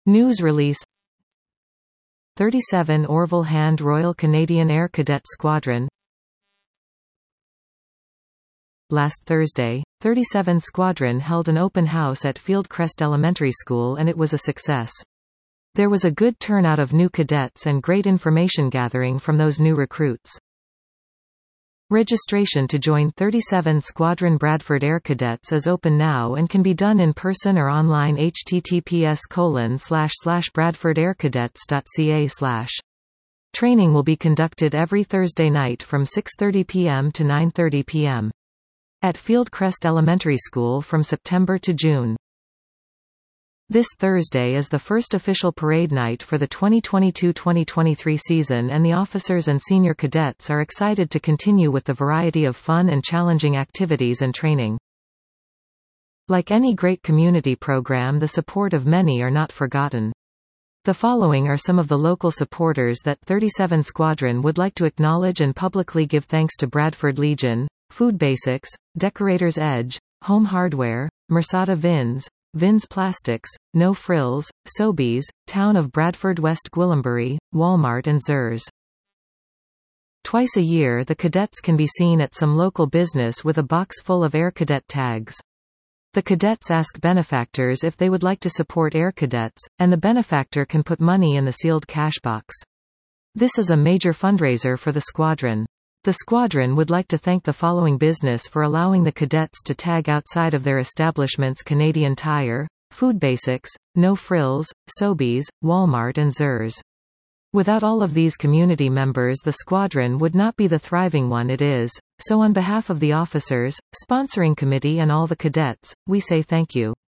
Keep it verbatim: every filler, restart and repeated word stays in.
News release. thirty-seven Orville Hand Royal Canadian Air Cadet Squadron. Last Thursday, thirty-seven Squadron held an open house at Fieldcrest Elementary School and it was a success. There was a good turnout of new cadets and great information gathering from those new recruits. Registration to join thirty-seven Squadron Bradford Air Cadets is open now and can be done in person or online. H T T P S colon slash slash bradford air cadets dot c a slash. Training will be conducted every Thursday night from six thirty p m to nine thirty p m at Fieldcrest Elementary School from September to June. This Thursday is the first official parade night for the twenty twenty-two twenty twenty-three season, and the officers and senior cadets are excited to continue with the variety of fun and challenging activities and training. Like any great community program, the support of many are not forgotten. The following are some of the local supporters that thirty-seven Squadron would like to acknowledge and publicly give thanks to: Bradford Legion, Food Basics, Decorator's Edge, Home Hardware, Mersada Vins, Vins Plastics, No Frills, Sobeys, Town of Bradford West Gwillimbury, Walmart and Zers. Twice a year the cadets can be seen at some local business with a box full of Air Cadet tags. The cadets ask benefactors if they would like to support Air Cadets, and the benefactor can put money in the sealed cash box. This is a major fundraiser for the squadron. The squadron would like to thank the following business for allowing the cadets to tag outside of their establishments: Canadian Tire, Food Basics, No Frills, Sobeys, Walmart and Zers. Without all of these community members, the squadron would not be the thriving one it is. So on behalf of the officers, sponsoring committee and all the cadets, we say thank you.